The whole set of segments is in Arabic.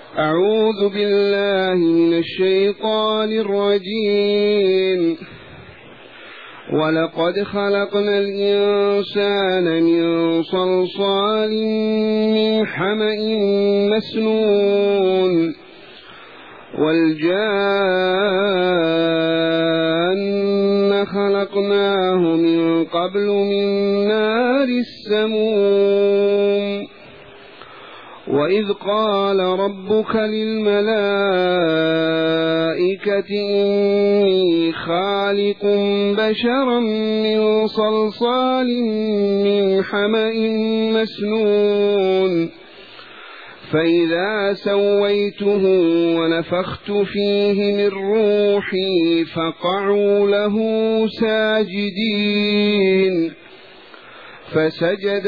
أعوذ بالله من الشيطان الرجيم. ولقد خلقنا الإنسان من صلصال من حمأ مسنون والجان خلقناه من قبل من نار السموم. وإذ قال ربك للملائكة إني خالق بشرا من صلصال من حمأ مسنون فإذا سويته ونفخت فيه من روحي فقعوا له ساجدين. فسجد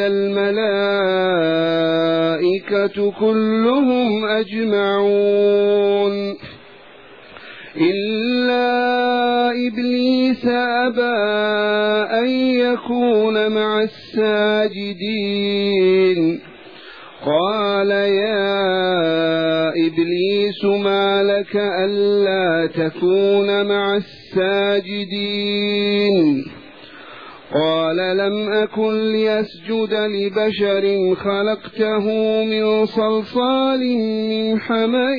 الملائكة كلهم أجمعون إلا إبليس أبى أن يكون مع الساجدين. قال يا إبليس ما لك ألا تكون مع الساجدين؟ قال لم أكن ليسجد لبشر خلقته من صلصال من حمأ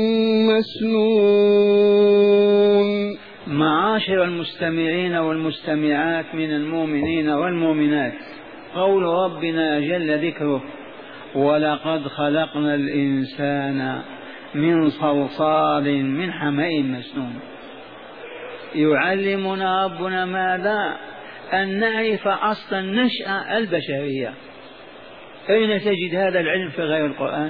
مسنون. معاشر المستمعين والمستمعات من المؤمنين والمؤمنات، قول ربنا جل ذكره ولقد خلقنا الإنسان من صلصال من حمأ مسنون، يعلمنا ربنا ماذا؟ أن نعرف أصل النشأة البشرية. أين تجد هذا العلم في غير القرآن؟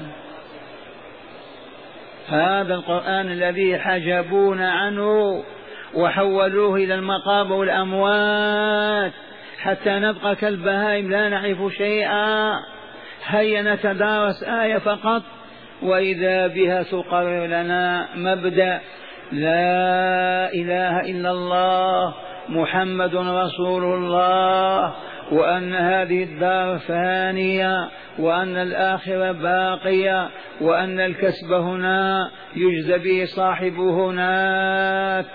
هذا القرآن الذي حجبونا عنه وحولوه إلى المقابر والأموات حتى نبقى كالبهائم لا نعرف شيئا. هيا نتدارس آية فقط وإذا بها تقرر لنا مبدأ لا إله إلا الله محمد رسول الله، وأن هذه الدار فانية، وأن الآخرة باقية، وأن الكسب هنا يجزى به صاحبه هناك.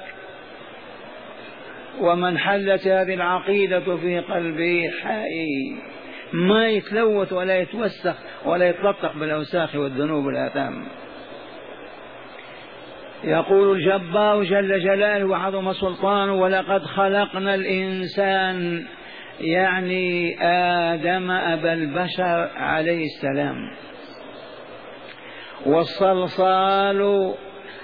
ومن حلت هذه العقيدة في قلبه حي ما يتلوث ولا يتوسخ ولا يتلطخ بالأوساخ والذنوب والآثام. يقول الجبار جل جلاله وعظم سلطانه ولقد خلقنا الإنسان، يعني آدم أبا البشر عليه السلام. والصلصال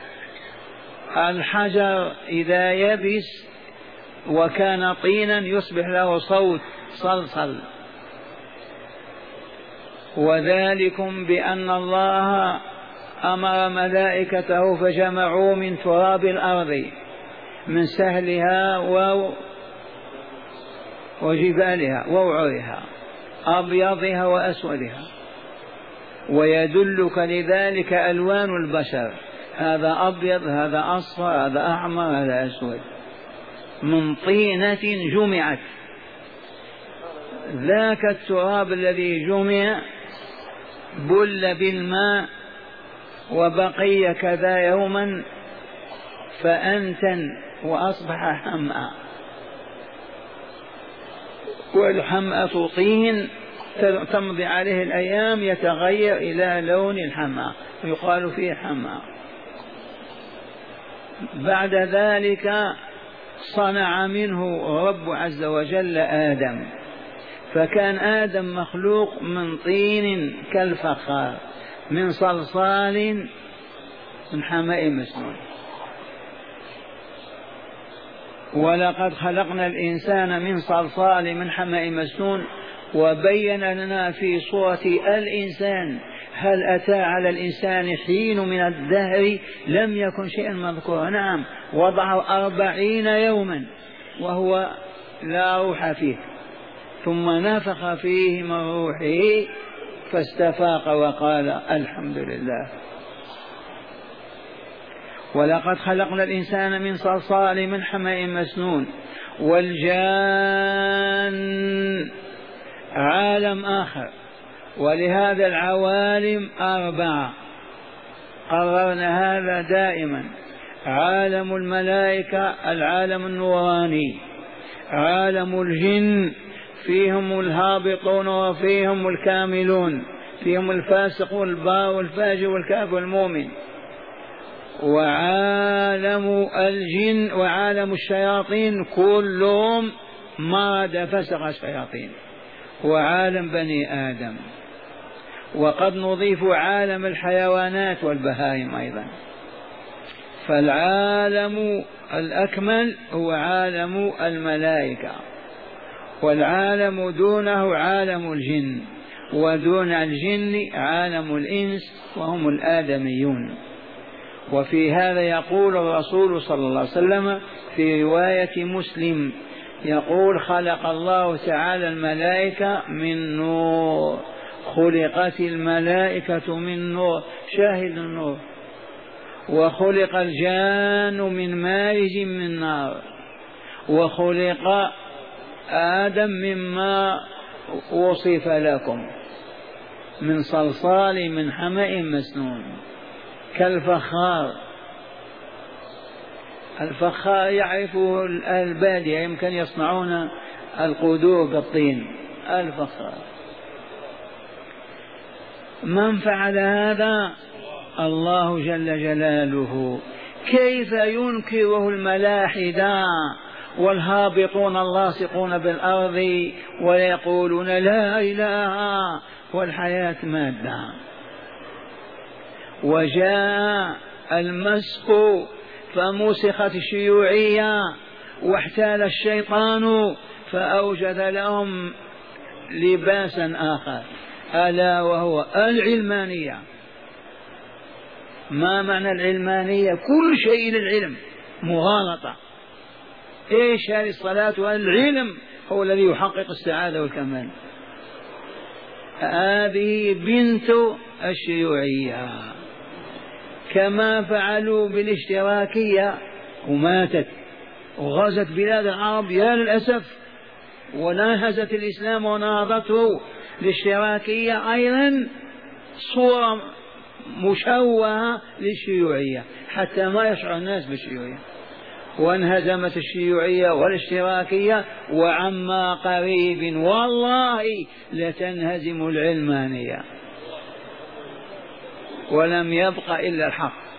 الحجر إذا يبس وكان طينا يصبح له صوت صلصل، وذلكم بأن الله أمر ملائكته فجمعوا من تراب الأرض من سهلها وجبالها ووعرها أبيضها وأسودها، ويدلك لذلك ألوان البشر، هذا أبيض هذا أصفر هذا أحمر هذا أسود، من طينة جمعت. ذاك التراب الذي جمع بل بالماء وبقي كذا يوما فأنتن وأصبح حمأ، والحمأة طين تمضي عليه الأيام يتغير إلى لون الحمأ يقال فيه حمأ. بعد ذلك صنع منه رب عز وجل آدم، فكان آدم مخلوق من طين كالفخار من صلصال من حمأ مسنون. ولقد خلقنا الإنسان من صلصال من حمأ مسنون، وبين لنا في صورة الإنسان هل أتى على الإنسان حين من الدهر لم يكن شيئا مذكورا. نعم وضعه 40 يوما وهو لا روح فيه، ثم نفخ فيه من روحه فاستفاق وقال الحمد لله. ولقد خلقنا الإنسان من صلصال من حمأ مسنون. والجان عالم آخر، ولهذا العوالم 4: قررنا هذا دائما. عالم الملائكة العالم النوراني، عالم الجن فيهم الهابطون وفيهم الكاملون، فيهم الفاسق والبار والفاجر والكافر والمؤمن. وعالم الجن وعالم الشياطين كلهم مرض فسق الشياطين، وعالم بني آدم. وقد نضيف عالم الحيوانات والبهائم أيضا. فالعالم الأكمل هو عالم الملائكة، والعالم دونه عالم الجن، ودون الجن عالم الإنس وهم الآدميون. وفي هذا يقول الرسول صلى الله عليه وسلم في رواية مسلم يقول: خلق الله تعالى الملائكة من نور، خلقت الملائكة من نور، شاهد النور. وخلق الجان من مارج من نار، وخلق آدم مما وصف لكم من صلصال من حمأ مسنون كالفخار. الفخار يعرفه البادية، يمكن يصنعون القدور بالطين. الفخار من فعل هذا؟ الله جل جلاله. كيف ينكره الملاحدة والهابطون اللاصقون بالأرض ويقولون لا إله والحياة مادة؟ وجاء المسخ فمسخت الشيوعية، واحتال الشيطان فأوجد لهم لباسا آخر، ألا وهو العلمانية. ما معنى العلمانية؟ كل شيء للعلم، مغالطة. إيش هذه الصلاة؟ والعلم هو الذي يحقق السعادة والكمال. هذه بنت الشيوعية، كما فعلوا بالاشتراكية وماتت وغزت بلاد العرب يا للأسف، وناهزت الإسلام ونهضته. الاشتراكية أيضا صورة مشوهة للشيوعية حتى ما يشعر الناس بالشيوعية. وانهزمت الشيوعية والاشتراكية، وعما قريب والله لتنهزم العلمانية، ولم يبق إلا الحق.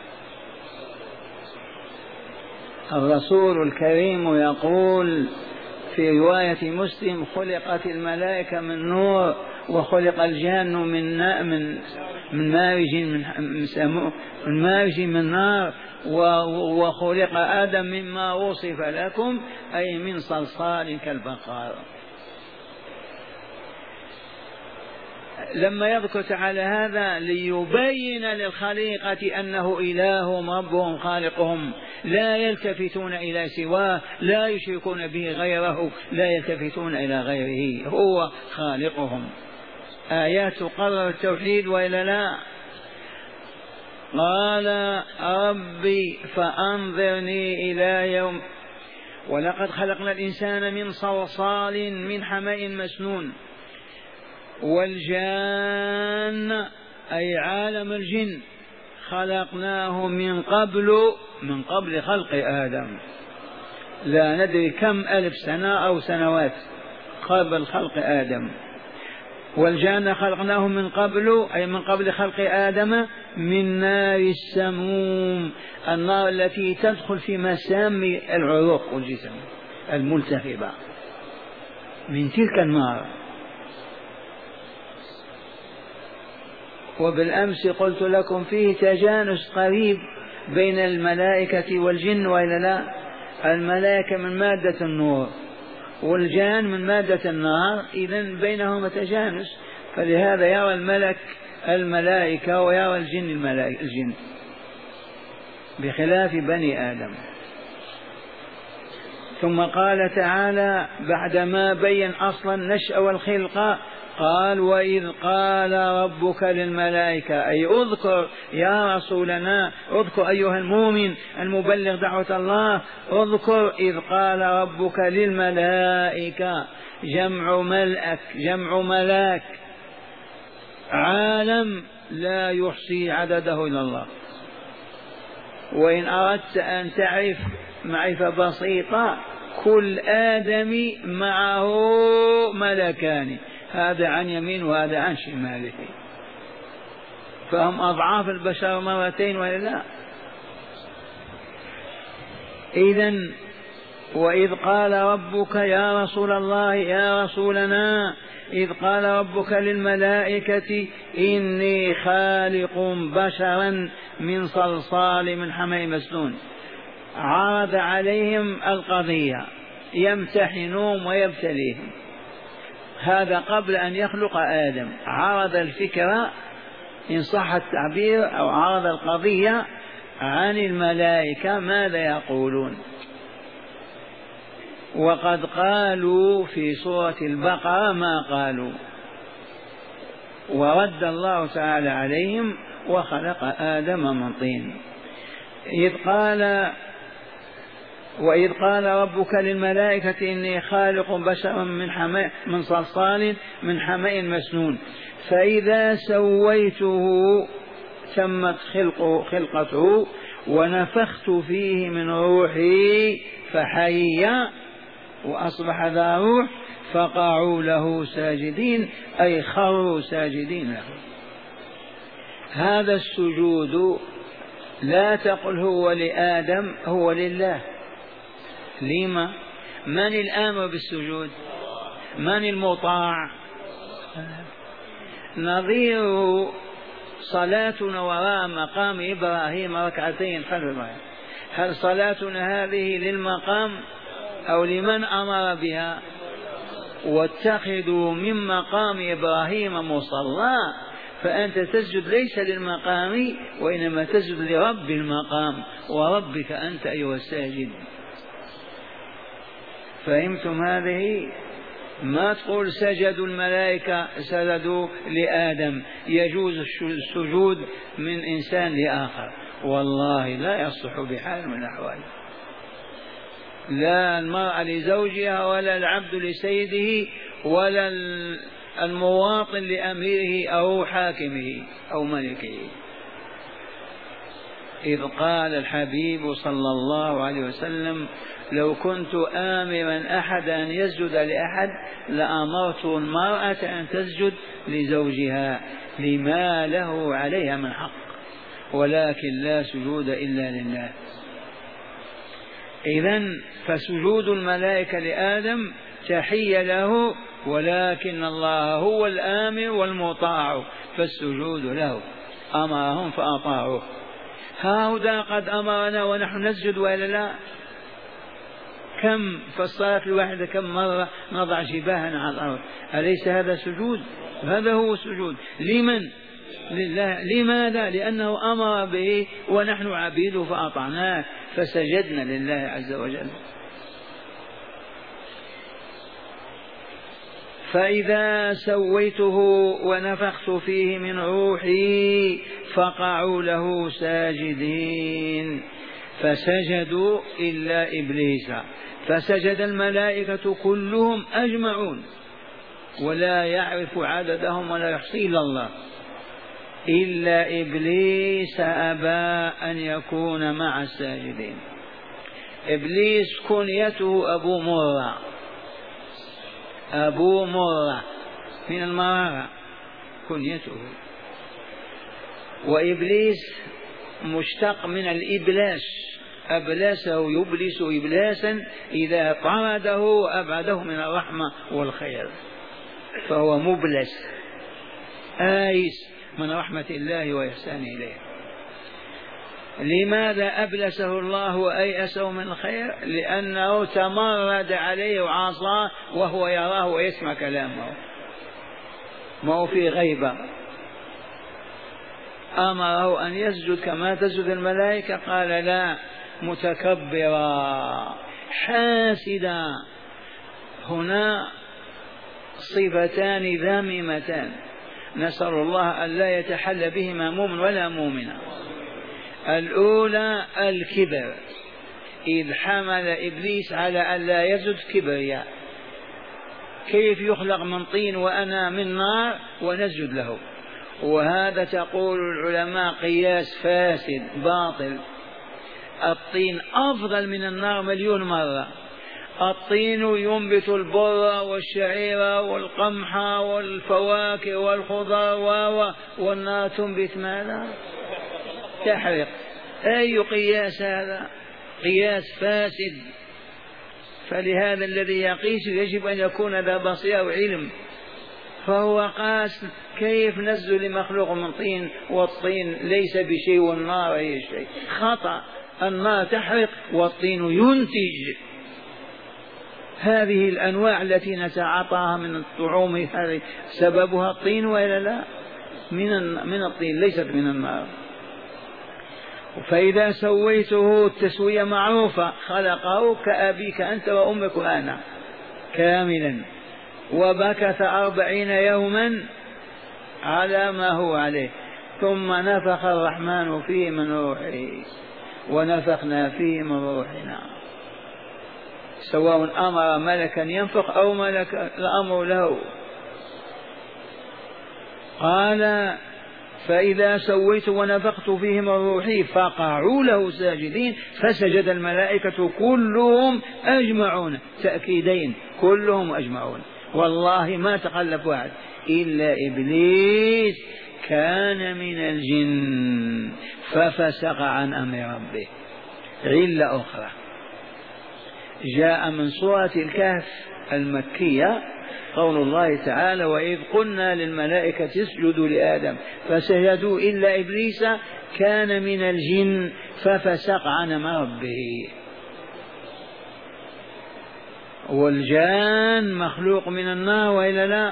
الرسول الكريم يقول في رواية مسلم: خلقت الملائكة من نور، وخلق الجان من مارج من نار، وخلق آدم مما وصف لكم، أي من صلصال كالفخار. لما يذكر تعالى هذا ليبين للخليقة أنه إله ربهم خالقهم، لا يلتفتون إلى سواه، لا يشركون به غيره، لا يلتفتون إلى غيره، هو خالقهم. آيات تقرر التوحيد وإلا لا؟ قال: ربي فأنظرني إلى يوم، ولقد خلقنا الإنسان من صلصال من حمأ مسنون. والجان أي عالم الجن خلقناه من قبل خلق آدم، لا ندري كم ألف سنة أو سنوات قبل خلق آدم. والجان خلقناه من قبل، أي من قبل خلق آدم، من نار السموم، النار التي تدخل في مسام العروق والجسم الملتهبة، من تلك النار. وبالأمس قلت لكم فيه تجانس قريب بين الملائكة والجن وإلا لا؟ الملائكة من مادة النور والجان من مادة النار، إذن بينهما تجانس، فلهذا يرى الملك الملائكة ويرى الجن الجن، بخلاف بني آدم. ثم قال تعالى بعدما بين أصلا نشأ والخلق، قال: وإذ قال ربك للملائكة، أي اذكر يا رسولنا، اذكر أيها المؤمن المبلغ دعوة الله، اذكر إذ قال ربك للملائكة، جمع ملاك، عالم لا يحصي عدده إلا الله، وإن أردت أن تعرف معرفة بسيطة كل آدم معه ملكان، هذا عن يمين وهذا عن شماله، فهم أضعاف البشر مرتين ولا لا؟ إذن وإذ قال ربك يا رسول الله يا رسولنا إذ قال ربك للملائكة إني خالق بشرا من صلصال من حمأ مسنون، عرض عليهم القضية يمتحنهم ويبتليهم، هذا قبل أن يخلق آدم، عرض الفكرة إن صح التعبير أو عرض القضية عن الملائكة ماذا يقولون. وقد قالوا في سورة البقرة ما قالوا، ورد الله تعالى عليهم وخلق آدم من طين. وإذ قال ربك للملائكة إني خالق بشرا من صلصال من حمأ مسنون فإذا سويته تمت خلقته ونفخت فيه من روحي فحي وأصبح ذا روح فقعوا له ساجدين، أي خروا ساجدين له. هذا السجود لا تقل هو لآدم، هو لله. لما؟ من الآمر بالسجود؟ من المطاع؟ نظير صلاتنا وراء مقام إبراهيم ركعتين خلف إبراهيم، هل صلاتنا هذه للمقام أو لمن أمر بها؟ واتخذوا من مقام إبراهيم مصلى، فأنت تسجد ليس للمقام وإنما تسجد لرب المقام، وربك أنت أيها الساجد. فهمتم هذه؟ ما تقول سجدوا الملائكة سجدوا لآدم، يجوز السجود من إنسان لآخر، والله لا يصح بحال من الأحوال، لا المرأة لزوجها ولا العبد لسيده ولا المواطن لأميره أو حاكمه أو ملكه. إذ قال الحبيب صلى الله عليه وسلم لو كنت آمرا أحد أن يسجد لأحد لأمرت المرأة أن تسجد لزوجها لما له عليها من حق، ولكن لا سجود إلا لله. إذن فسجود الملائكة لآدم تحية له، ولكن الله هو الآمر والمطاع فالسجود له، أمرهم فأطاعوه. هؤلاء قد أمرنا ونحن نسجد وإلا لا؟ كم في الصلاة الواحدة كم مرة نضع جباهنا على الأرض؟ أليس هذا سجود؟ هذا هو السجود. لمن؟ لله. لماذا؟ لأنه أمر به ونحن عبيده فأطعناه فسجدنا لله عز وجل. فإذا سويته ونفخت فيه من روحي فقعوا له ساجدين فسجدوا إلا إبليس، فسجد الملائكة كلهم أجمعون ولا يعرف عددهم ولا يحصي إلا الله، إلا إبليس أبى أن يكون مع الساجدين. إبليس كنيته أبو مرة، أبو مرة من المرارة كنيته، وإبليس مشتق من الإبلاس، أبلسه يبلس إبلاسا إذا طرده أبعده من الرحمة والخير، فهو مبلس آيس من رحمة الله وإحسانه إليه. لماذا أبلسه الله وأيأسه من الخير؟ لأنه تمرد عليه وعصاه وهو يراه ويسمع كلامه، ما هو في غيبة. أمره أن يسجد كما تسجد الملائكة، قال لا، متكبرا حاسدا. هنا صفتان ذميمتان نسأل الله أن لا يتحل بهما مؤمن ولا مؤمنة. الأولى الكبر، إذ حمل إبليس على أن لا يسجد كبرياء، كيف يخلق من طين وأنا من نار ونسجد له؟ وهذا تقول العلماء قياس فاسد باطل، الطين أفضل من النار 1,000,000 مرة. الطين ينبت البر والشعير والقمح والفواكه والخضار، والنار تنبت ماذا؟ تحرق. أي قياس هذا؟ قياس فاسد. فلهذا الذي يقيس يجب أن يكون ذا بصيرة وعلم. فهو قاس كيف نزل لمخلوق من طين والطين ليس بشيء والنار هي شيء. خطأ. النار تحرق والطين ينتج. هذه الأنواع التي نتعاطاها من الطعوم هذه سببها الطين وإلا لا؟ من الطين ليست من النار. فإذا سويته التسوية معروفة، خلقه كأبيك أنت وأمك وأنا كاملا، وبكث 40 يوما على ما هو عليه، ثم نفخ الرحمن فيه من روحه ونفخنا فيه من روحنا، سواء أمر ملكا ينفخ أو ملك الأمر له. قال فإذا سويت ونفخت فيه من روحي فقعوا له ساجدين، فسجد الملائكة كلهم أجمعون، تأكيدين كلهم أجمعون، والله ما تخلف واحد إلا إبليس كان من الجن ففسق عن أمر ربه. علة أخرى جاء من سورة الكهف المكية قول الله تعالى وإذ قلنا للملائكة اسجدوا لآدم فسجدوا إلا إبليس كان من الجن ففسق عن أمر ربه. والجان مخلوق من النار وإلا لا؟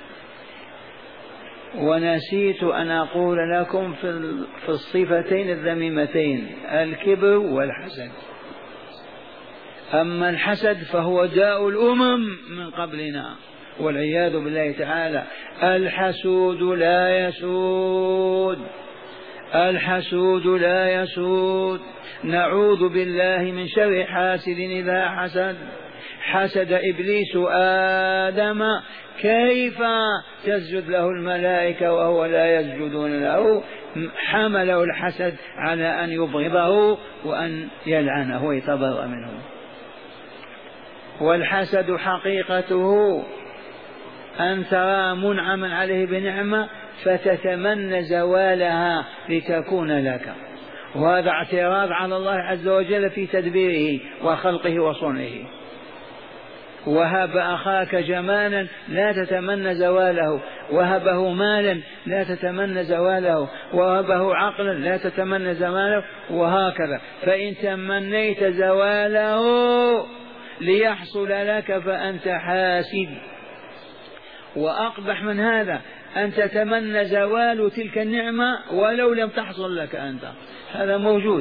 ونسيت أن أقول لكم في الصفتين الذميمتين الكبر والحسد. أما الحسد فهو داء الأمم من قبلنا والعياذ بالله تعالى. الحسود لا يسود، الحسود لا يسود. نعوذ بالله من شر حاسد إذا حسد. حسد إبليس آدم، كيف تسجد له الملائكة وهو لا يسجدون له؟ حمله الحسد على أن يبغضه وأن يلعنه ويتبرأ منه. والحسد حقيقته أن ترى منعما عليه بنعمة فتتمنى زوالها لتكون لك، وهذا اعتراض على الله عز وجل في تدبيره وخلقه وصنعه. وهب أخاك جمالا لا تتمنى زواله، وهبه مالا لا تتمنى زواله، وهبه عقلا لا تتمنى زواله، وهكذا. فإن تمنيت زواله ليحصل لك فأنت حاسد. وأقبح من هذا أن تتمنى زوال تلك النعمة ولو لم تحصل لك أنت، هذا موجود.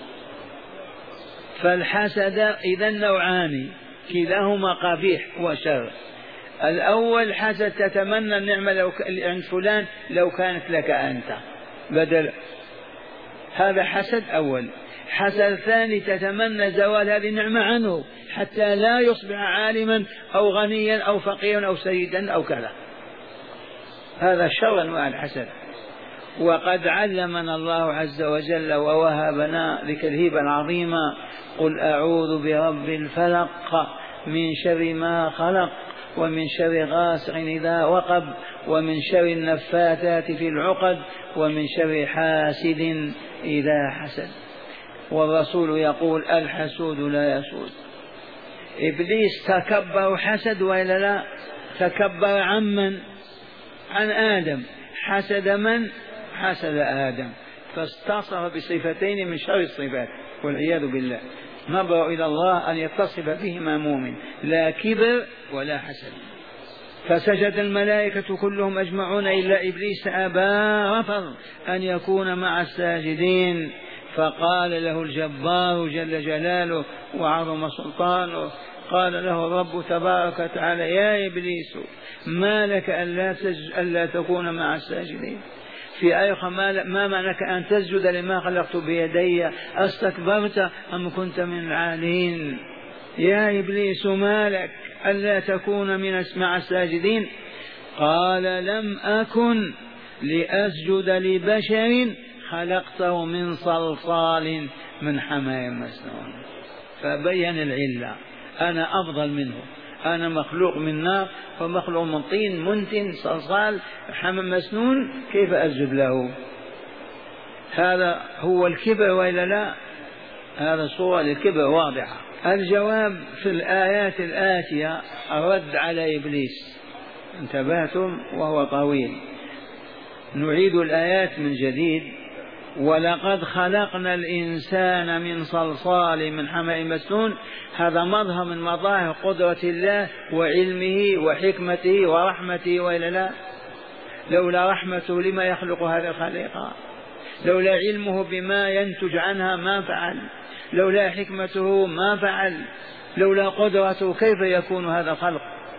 فالحسد إذن نوعان كلاهما قبيح وشر. الأول حسد تتمنى النعمة عند فلان لو كانت لك أنت بدل، هذا حسد أول. حسد ثاني تتمنى زوال هذه النعمة عنه حتى لا يصبح عالما أو غنيا أو فقيرا أو سيدا أو كذا، هذا شر أنواع الحسد. وقد علمنا الله عز وجل ووهبنا ذيك الهبة العظيمة قل أعوذ برب الفلق من شر ما خلق ومن شر غاسق إذا وقب ومن شر النفاثات في العقد ومن شر حاسد إذا حسد. والرسول يقول الحسود لا يسود. إبليس تكبر حسد وإلا لا؟ تكبر عمن؟ عن آدم. حسد من؟ حسد آدم، فاستصف بصفتين من شر الصفات والعياذ بالله. نبرأ إلى الله أن يتصف بهما مؤمن، لا كبر ولا حسد. فسجد الملائكة كلهم أجمعون إلا إبليس أبى رفض أن يكون مع الساجدين. فقال له الجبار جل جلاله وعظم سلطانه، قال له الرب تبارك وتعالى يا إبليس ما لك ألا تكون مع الساجدين؟ في آية ما معناك أن تسجد لما خلقت بيدي؟ أستكبرت أم كنت من العالين؟ يا إبليس ما لك ألا تكون مع الساجدين؟ قال لم أكن لأسجد لبشر خلقته من صلصال من حماء مسنون. فبين العلة، أنا أفضل منه، أنا مخلوق من نار ومخلوق من طين منتن صلصال حماء مسنون، كيف أسجد له؟ هذا هو الكبر وإلا لا؟ هذا صورة للكبر واضحة. الجواب في الآيات الآتية الرد على إبليس. انتبهتم؟ وهو طويل. نعيد الآيات من جديد. ولقد خلقنا الإنسان من صلصال من حمأ مسنون. هذا مظهر من مظاهر قدرة الله وعلمه وحكمته ورحمته وإلا لا؟ لولا رحمته لما يخلق هذه الخليقة؟ لولا علمه بما ينتج عنها ما فعل، لولا حكمته ما فعل، لولا قدرته كيف يكون هذا الخلق؟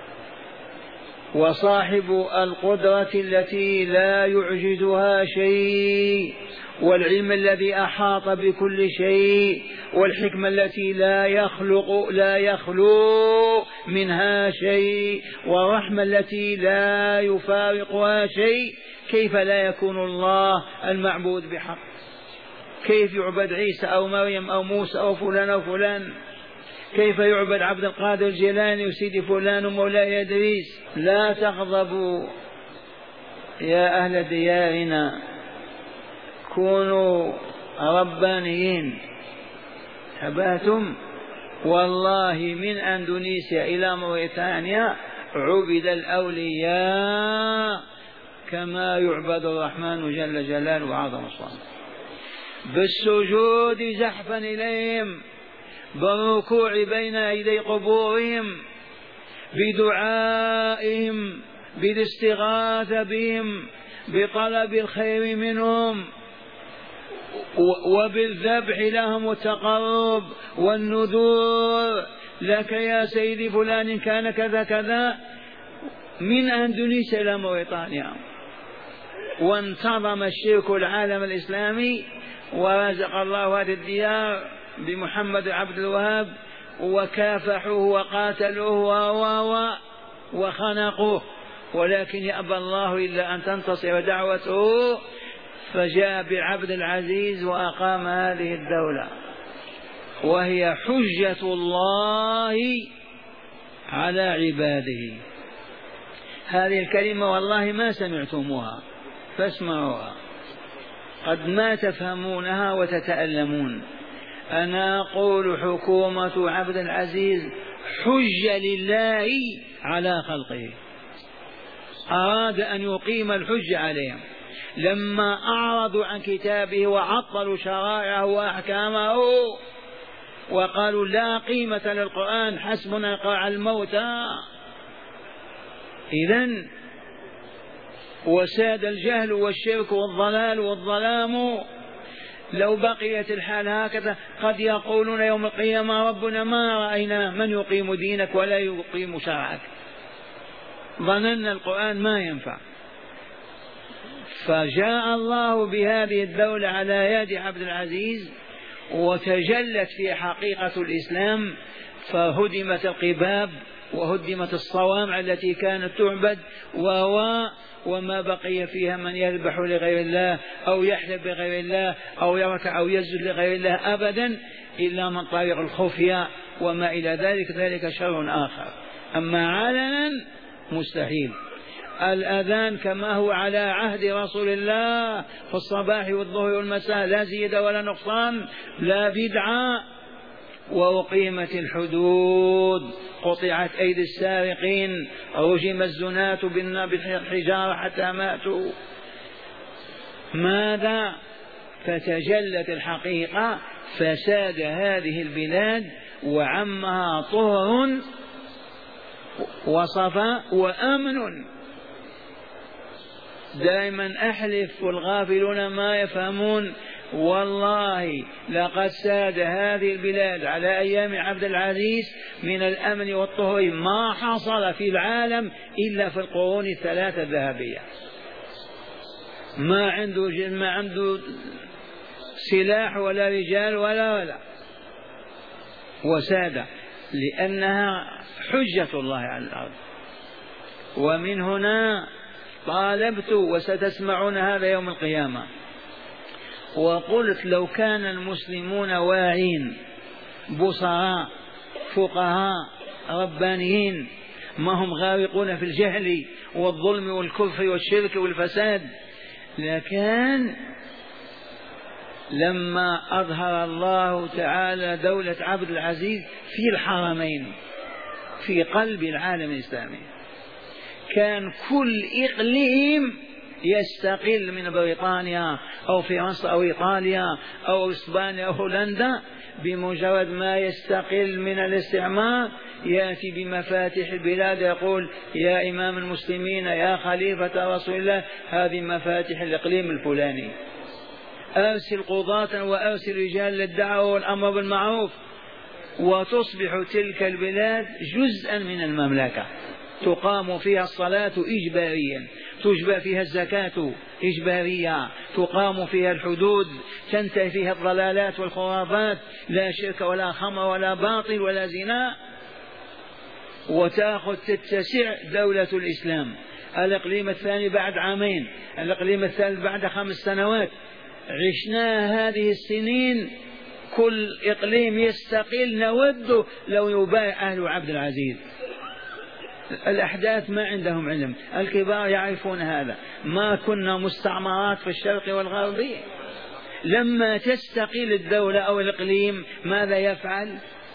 وصاحب القدرة التي لا يعجزها شيء، والعلم الذي أحاط بكل شيء، والحكمة التي لا يخلو منها شيء، والرحمة التي لا يفارقها شيء، كيف لا يكون الله المعبود بحق؟ كيف يعبد عيسى أو مريم أو موسى أو فلان أو فلان؟ كيف يعبد عبد القادر الجيلاني وسيدي فلان ومولاي إدريس؟ لا تغضبوا يا أهل ديارنا، كونوا ربانيين. تبهتم؟ والله من أندونيسيا إلى موريتانيا عبد الأولياء كما يعبد الرحمن جل جلاله وعظم الصلاة، بالسجود زحفا إليهم، بالركوع بين يدي قبورهم، بدعائهم، بالاستغاثة بهم، بطلب الخير منهم، وبالذبح لهم والتقرب والنذور. لك يا سيدي فلان كان كذا كذا، من أندونيسيا إلى موريتانيا. وانتظم الشرك العالم الإسلامي، ورزق الله هذه الديار بمحمد عبد الوهاب، وكافحوه وقاتلوه وخنقوه، ولكن يأبى الله إلا أن تنتصر دعوته، فجاء بعبد العزيز وأقام هذه الدولة، وهي حجة الله على عباده. هذه الكلمة والله ما سمعتموها، فاسمعوها، قد ما تفهمونها وتتألمون. أنا أقول حكومة عبد العزيز حجة لله على خلقه، أراد أن يقيم الحجة عليهم لما أعرضوا عن كتابه وعطلوا شرائعه وأحكامه وقالوا لا قيمة للقرآن، حسبنا قاع الموتى. إذن وساد الجهل والشرك والضلال والظلام. لو بقيت الحال هكذا قد يقولون يوم القيامة ربنا ما رأينا من يقيم دينك ولا يقيم شرعك، ظننا القرآن ما ينفع. فجاء الله بهذه الدولة على يد عبد العزيز، وتجلت في حقيقة الإسلام، فهدمت القباب وهدمت الصوامع التي كانت تعبد، وما بقي فيها من يذبح لغير الله أو يحلب بغير الله أو يركع أو يسجد لغير الله أبدا، إلا من طريق الخفية وما إلى ذلك، ذلك شر آخر. أما علنا مستحيل. الأذان كما هو على عهد رسول الله في الصباح والظهر والمساء، لا زيادة ولا نقصان، لا بدعة. وأقيمت الحدود، قطعت أيدي السارقين، رجم الزناة بالحجارة حتى ماتوا. ماذا؟ فتجلت الحقيقة، فساد هذه البلاد وعمها طهر وصفاء وأمن. دائما أحلف والغافلون ما يفهمون، والله لقد ساد هذه البلاد على أيام عبد العزيز من الأمن والطهر ما حصل في العالم إلا في القرون الثلاثة الذهبية. ما عنده سلاح ولا رجال ولا وساد، لأنها حجة الله على الأرض. ومن هنا طالبت، وستسمعون هذا يوم القيامة، وقلت لو كان المسلمون واعين بصراء فقهاء ربانيين ما هم غارقون في الجهل والظلم والكفر والشرك والفساد، لكن لما أظهر الله تعالى دولة عبد العزيز في الحرمين في قلب العالم الإسلامي، كان كل إقليم يستقل من بريطانيا أو فرنسا أو إيطاليا أو إسبانيا أو هولندا، بمجرد ما يستقل من الاستعمار يأتي بمفاتيح البلاد يقول يا إمام المسلمين يا خليفة رسول الله هذه مفاتيح الإقليم الفلاني، أرسل قضاة وأرسل رجال للدعوة والأمر بالمعروف، وتصبح تلك البلاد جزءا من المملكة، تقام فيها الصلاة إجباريا، تجبى فيها الزكاة إجبارية، تقام فيها الحدود، تنتهي فيها الضلالات والخرافات، لا شرك ولا خمر ولا باطل ولا زنا، وتأخذ تتسع دولة الإسلام. الإقليم الثاني بعد عامين، الإقليم الثالث بعد 5 سنوات. عشنا هذه السنين كل إقليم يستقل، نود لو يبايع أهل عبد العزيز. الأحداث ما عندهم علم، الكبار يعرفون هذا، ما كنا مستعمرات في الشرق والغرب. لما تستقل الدولة أو الإقليم ماذا يفعل؟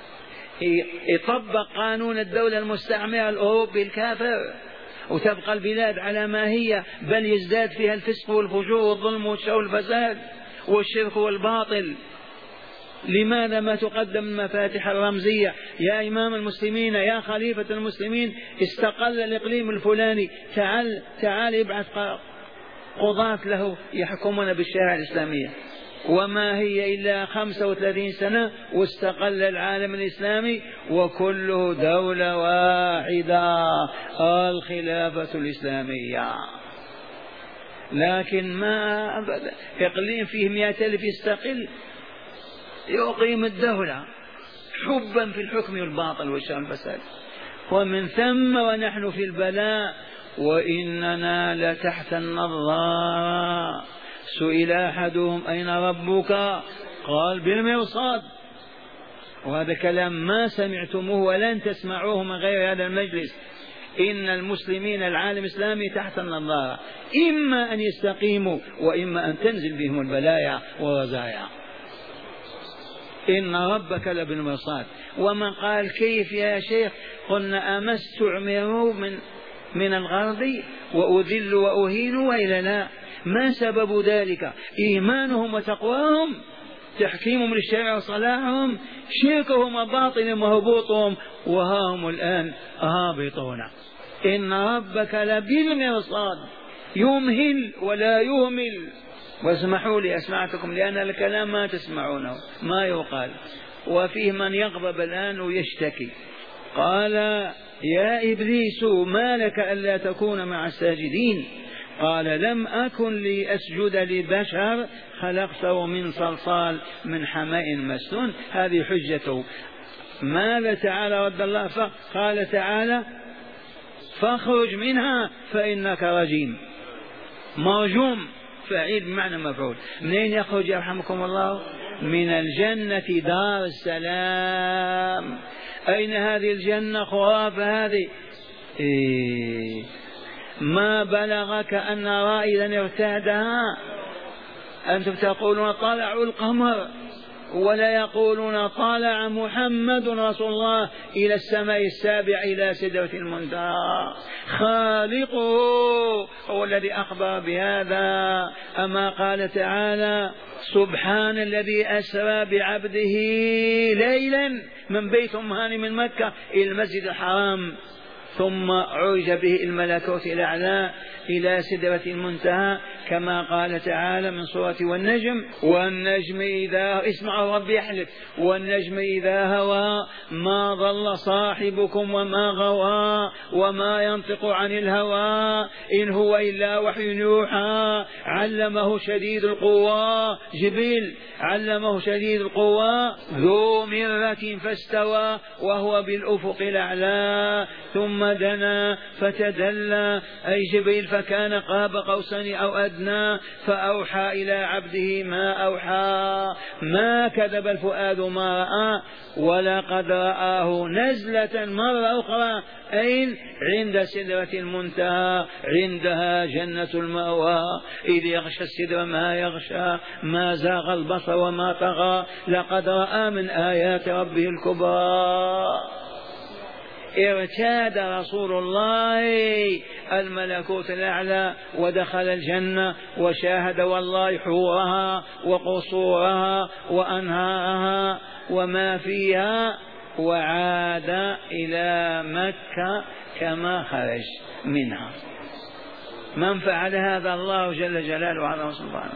يطبق قانون الدولة المستعمرة الأوروبي الكافر، وتبقى البلاد على ما هي، بل يزداد فيها الفسق والفجور والظلم والشر والفساد والشرك والباطل. لماذا ما تقدم المفاتيح الرمزية؟ يا إمام المسلمين يا خليفة المسلمين استقل الإقليم الفلاني، تعال ابعث قضاة له يحكمون بالشريعة الإسلامية. وما هي إلا 35 سنة واستقل العالم الإسلامي وكله دولة واحدة، الخلافة الإسلامية. لكن ما إقليم فيه 100,000 يستقل يقيم الدولة حبا في الحكم والباطل والشر والفساد. ومن ثم ونحن في البلاء وإننا لتحت النظارة. سئل أحدهم أين ربك؟ قال بالمرصاد. وهذا كلام ما سمعتموه ولن تسمعوه من غير هذا المجلس. إن المسلمين العالم الإسلامي تحت النظارة، إما أن يستقيموا وإما أن تنزل بهم البلايا والرزايا. إن ربك لبالمرصاد. ومن قال كيف يا شيخ؟ قلنا أما استعمروا من الغرب وأذل وأهينوا وإلا لا؟ ما سبب ذلك؟ إيمانهم وتقواهم، تحكيمهم للشريعة وصلاحهم، شركهم وباطلهم وهبوطهم، وها هم الآن هابطون. إن ربك لبالمرصاد، يمهل ولا يهمل. واسمحوا لي أسمعتكم لأن الكلام ما تسمعونه ما يقال. وفيه من يغضب الآن ويشتكي، قال يا إبليس ما لك ألا تكون مع الساجدين؟ قال لم أكن لأسجد لبشر خلقته من صلصال من حماء مسنون. هذه حجته. ماذا تعالى رد الله؟ قال تعالى فاخرج منها فإنك رجيم. مرجوم فعيل بمعنى مفعول. منين يخرج يرحمكم الله؟ من الجنة دار السلام. أين هذه الجنة؟ خرافة هذه. ما بلغك أن رائدا ارتادها؟ أنتم تقولون طلعوا القمر ولا يقولون طالع محمد رسول الله إلى السماء السابع إلى سدرة المنتهى. خالقه هو الذي أخبر بهذا. أما قال تعالى سبحان الذي أسرى بعبده ليلا من بيت هاني من مكة إلى المسجد الحرام ثم عرج به الملكوت الأعلى إلى سدرة المنتهى، كما قال تعالى من سورة والنجم إذا اسمعوا ربي يحلف والنجم إذا هوى ما ضل صاحبكم وما غوى وما ينطق عن الهوى إن هو إلا وحي يوحى علمه شديد القوى جبريل علمه شديد القوى ذو مرة فاستوى وهو بالأفق الأعلى ثم ثم دنا فتدلى أي جبريل فكان قاب قوسين أو أدنى فأوحى إلى عبده ما أوحى ما كذب الفؤاد ما رأى ولقد رآه نزلة مرة أخرى أين عند سدرة المنتهى عندها جنة المأوى إذ يغشى السدر ما يغشى ما زاغ البصر وما طغى لقد رأى من آيات ربه الكبرى. ارتاد رسول الله الملكوت الأعلى ودخل الجنة وشاهد والله حورها وقصورها وأنهارها وما فيها وعاد إلى مكة كما خرج منها. من فعل هذا؟ الله جل جلاله وعظمه سبحانه.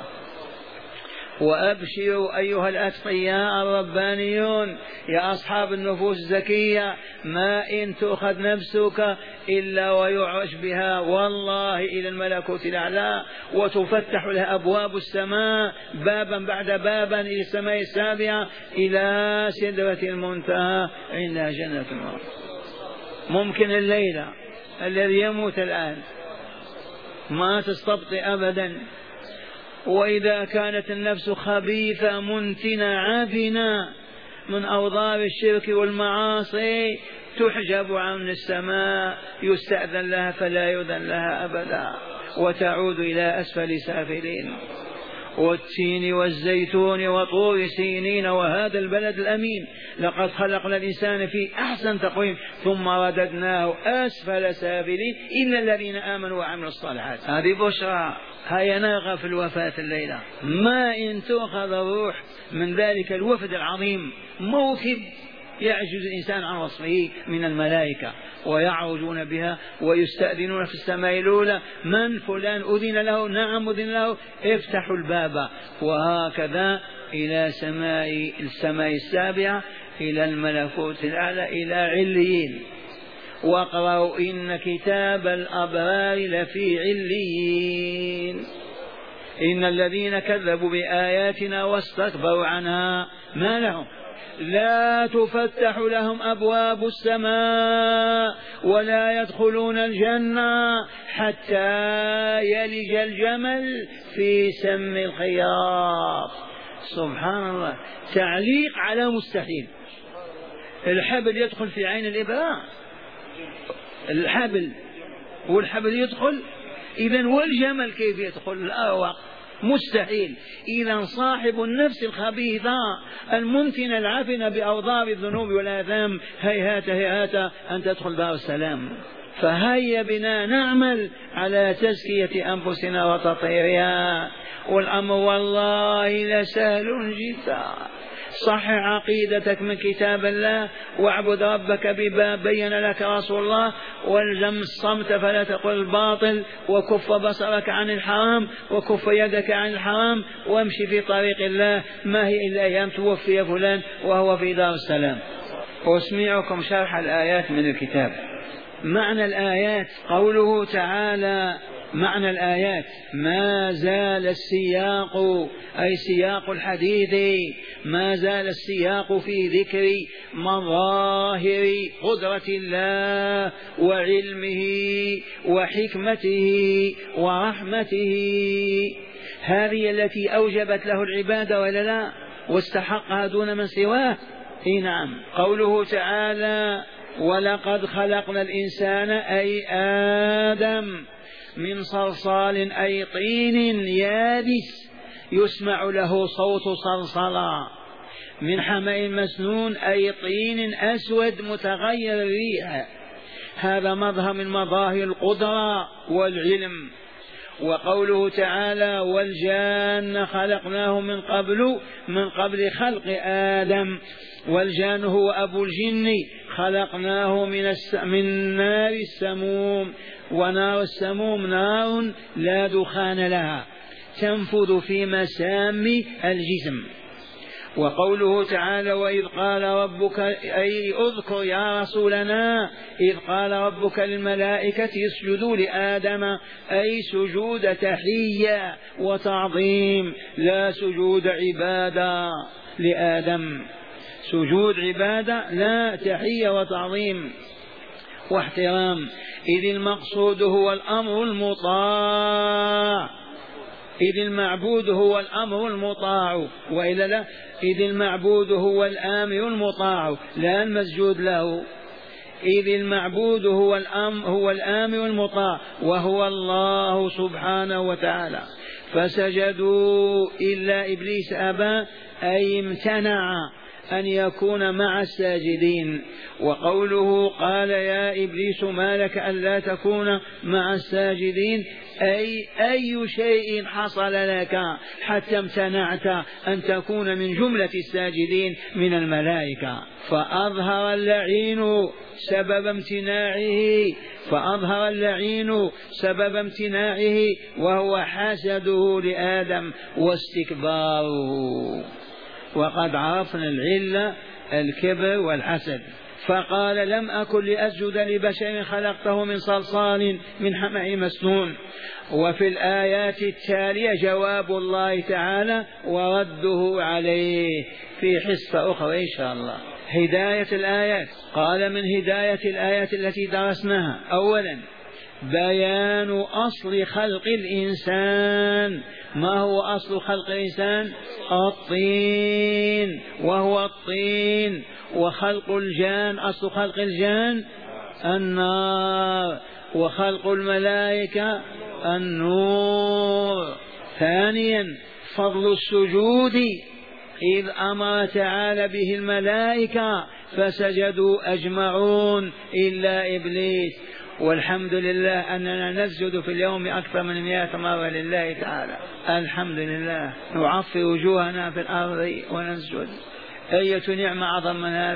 وأبشروا أيها الأتقياء الربانيون يا أصحاب النفوس الزكية ما إن تؤخذ نفسك إلا ويعرج بها والله إلى الملكوت الأعلى وتفتح لها أبواب السماء بابا بعد بابا إلى السماء السابعة إلى سدرة المنتهى عندها جنة المأوى. ممكن الليلة الذي يموت الآن ما تستبطئ أبدا. وإذا كانت النفس خبيثة منتنة عافنة من أوضار الشرك والمعاصي تحجب عن السماء يستأذن لها فلا يؤذن لها أبدا وتعود إلى أسفل سافلين. والتين والزيتون وطور سينين وهذا البلد الأمين لقد خلقنا الإنسان في أحسن تقويم ثم رددناه أسفل سافلين إلا الذين آمنوا وعملوا الصالحات. هذه بشرى. هيا ناغى في الوفاة الليلة ما إن تؤخذ الروح من ذلك الوفد العظيم موكب يعجز الإنسان عن وصفه من الملائكة ويعرجون بها ويستأذنون في السماء الأولى من فلان أذن له نعم أذن له افتحوا الباب وهكذا إلى السماء السابعة إلى الملكوت الأعلى إلى عليين. واقرأوا إن كتاب الأبرار لفي عليين. إن الذين كذبوا بآياتنا واستكبروا عنها ما لهم لا تفتح لهم أبواب السماء ولا يدخلون الجنة حتى يلج الجمل في سم الخياط. سبحان الله. تعليق على مستحيل. الحبل يدخل في عين الإبرة الحبل والحبل يدخل إذن والجمل كيف يدخل الأروق مستحيل. إذا صاحب النفس الخبيثة المنتنة العافنة بأوضار الذنوب والآثام هيهات هيهات أن تدخل دار السلام. فهيا بنا نعمل على تزكية أنفسنا وتطهيرها والأمر والله لسهل جدا. صحح عقيدتك من كتاب الله واعبد ربك بما بين لك رسول الله والزم الصمت فلا تقل الباطل وكف بصرك عن الحرام وكف يدك عن الحرام وامشي في طريق الله ما هي إلا أيام توفي فلان وهو في دار السلام. أسمعكم شرح الآيات من الكتاب. معنى الآيات قوله تعالى معنى الآيات ما زال السياق أي سياق الحديث ما زال السياق في ذكر مظاهر قدرة الله وعلمه وحكمته ورحمته. هذه التي أوجبت له العبادة ولا لا واستحقها دون من سواه. نعم. قوله تعالى ولقد خلقنا الإنسان أي آدم من صلصال أي طين يابس يسمع له صوت صلصلة من حمأ مسنون أي طين أسود متغير الريح. هذا مظهر من مظاهر القدرة والعلم. وقوله تعالى والجان خلقناه من قبل خلق آدم. والجان هو أبو الجن خلقناه من نار السموم ونار السموم نار لا دخان لها تنفذ في مسام الجسم. وقوله تعالى وإذ قال ربك أي اذكر يا رسولنا إذ قال ربك للملائكة اسجدوا لآدم أي سجود تحية وتعظيم لا سجود عبادة لآدم. سجود عبادة لا تحية وتعظيم. واحترام، إذ المقصود هو الأمر المطاع، إذ المعبود هو الأمر المطاع، وإلا لا، إذ المعبود هو الآمر المطاع لا المسجود له، إذ المعبود هو الآمر المطاع وهو الله سبحانه وتعالى. فسجدوا إلا إبليس أبى أي امتنع أن يكون مع الساجدين. وقوله قال يا إبليس ما لك ألا تكون مع الساجدين أي شيء حصل لك حتى امتنعت أن تكون من جملة الساجدين من الملائكة. فأظهر اللعين سبب امتناعه وهو حسده لآدم واستكباره، وقد عرفنا العلة الكبر والحسد. فقال لم أكن لأسجد لبشر خلقته من صلصال من حمأ مسنون. وفي الآيات التالية جواب الله تعالى ورده عليه في حصة أخرى إن شاء الله. هداية الآيات، قال من هداية الآيات التي درسناها أولا بيان أصل خلق الإنسان. ما هو أصل خلق الإنسان؟ الطين، وهو الطين. وخلق الجان، أصل خلق الجان النار، وخلق الملائكة النور. ثانيا فضل السجود، إذ أمر تعالى به الملائكة فسجدوا أجمعون إلا إبليس. والحمد لله أننا نسجد في اليوم أكثر من 100 مرة لله تعالى، الحمد لله. نعفر وجوهنا في الأرض ونسجد، أية نعمة أعظم من هذا؟